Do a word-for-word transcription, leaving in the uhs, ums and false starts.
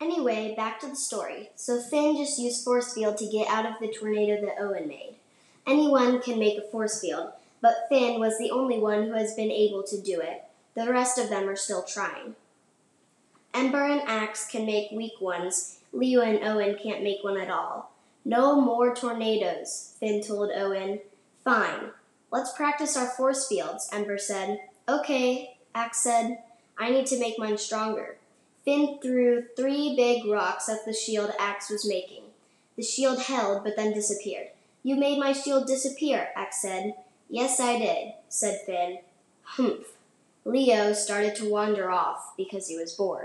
Anyway, back to the story. So Finn just used force field to get out of the tornado that Owen made. Anyone can make a force field, but Finn was the only one who has been able to do it. The rest of them are still trying. Ember and Axe can make weak ones. Leo and Owen can't make one at all. No more tornadoes, Finn told Owen. Fine. Let's practice our force fields, Ember said. Okay, Axe said. I need to make mine stronger. Finn threw three big rocks at the shield Axe was making. The shield held, but then disappeared. You made my shield disappear, Axe said. Yes, I did, said Finn. Humph. Leo started to wander off because he was bored.